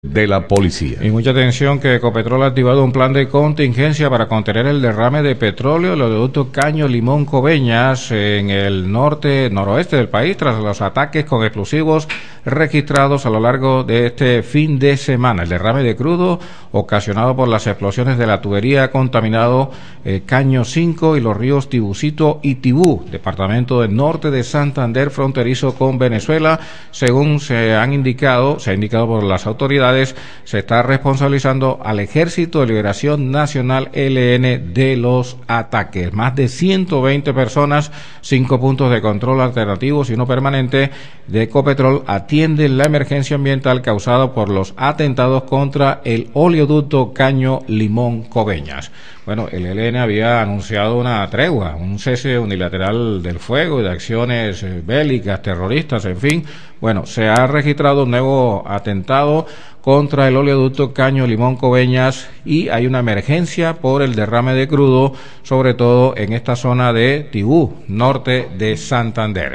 de la policía. Y mucha atención que Ecopetrol ha activado un plan de contingencia para contener el derrame de petróleo en el oleoducto Caño Limón Coveñas en el noroeste del país tras los ataques con explosivos registrados a lo largo de este fin de semana. El derrame de crudo ocasionado por las explosiones de la tubería ha contaminado Caño 5 y los ríos Tibucito y Tibú, departamento del norte de Santander, fronterizo con Venezuela. Según se ha indicado por las autoridades, se está responsabilizando al Ejército de Liberación Nacional ELN de los ataques. Más de 120 personas, 5 puntos de control alternativos y uno permanente de Ecopetrol atienden la emergencia ambiental causada por los atentados contra el oleoducto Caño Limón Coveñas. Bueno, el ELN había anunciado una tregua, un cese unilateral del fuego y de acciones bélicas, terroristas, en fin. Bueno, se ha registrado un nuevo atentado contra el oleoducto Caño Limón Coveñas y hay una emergencia por el derrame de crudo, sobre todo en esta zona de Tibú, norte de Santander.